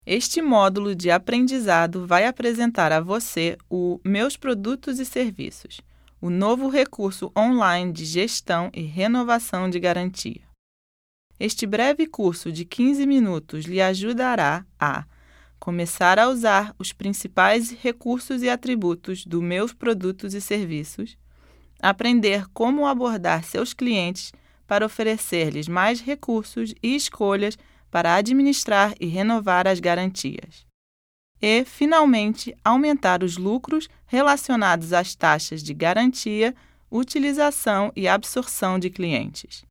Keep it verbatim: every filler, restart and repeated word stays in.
Este módulo de aprendizado vai apresentar a você o Meus Produtos e Serviços, o novo recurso online de gestão e renovação de garantia. Este breve curso de quinze minutos lhe ajudará a começar a usar os principais recursos e atributos do Meus Produtos e Serviços, aprender como abordar seus clientes para oferecer-lhes mais recursos e escolhas para administrar e renovar as garantias. E, finalmente, aumentar os lucros relacionados às taxas de garantia, utilização e absorção de clientes.